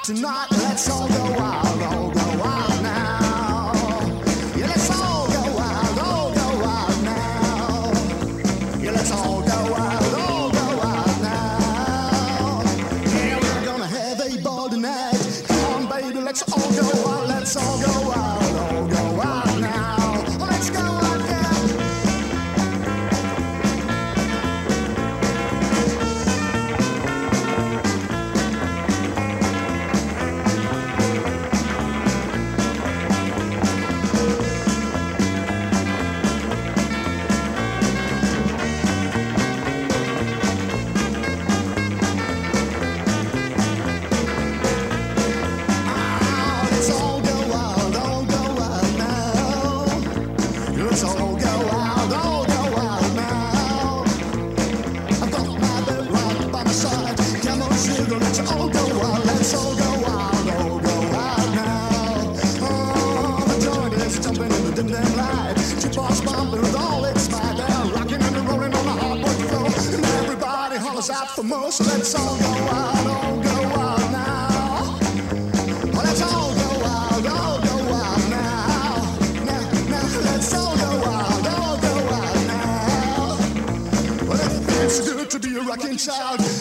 tonight. Let's all go wild, all go wild now. Yeah, let's all go wild, all go wild now. Yeah, let's all go wild, all go wild now. Yeah, we're gonna have a ball tonight. Come on, baby, let's all go wild, let's all go wild, all go wild now. Let's go wild now. Let's all go wild, all go wild now. Let's all go wild, all go wild now. I've got my bed right by my side. Come on, sugar, let's all go wild, let's all go wild, all go wild now. Oh, the joint is jumping in the dim dim light. Jukebox bumping with all its might. They're rocking and rolling on the hardwood floor, and everybody hollers out for more. So let's all go wild, all go wild now. Oh, let's all go wild, all go wild now. Now, let's all go wild, all go wild now. Well, it feels good to be a rocking child.